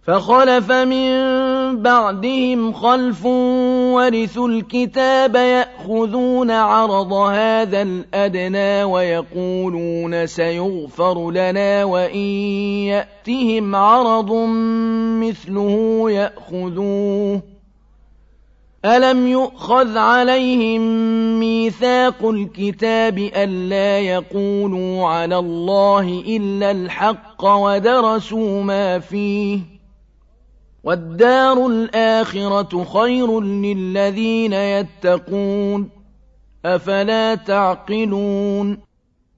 فخلف من بعدهم خلف ورثوا الكتاب يأخذون عرض هذا الأدنى ويقولون سيغفر لنا وإن يأتهم عرض مثله يأخذوه ألم يؤخذ عليهم ميثاق الكتاب ألا يقولوا على الله إلا الحق ودرسوا ما فيه والدار الآخرة خير للذين يتقون أفلا تعقلون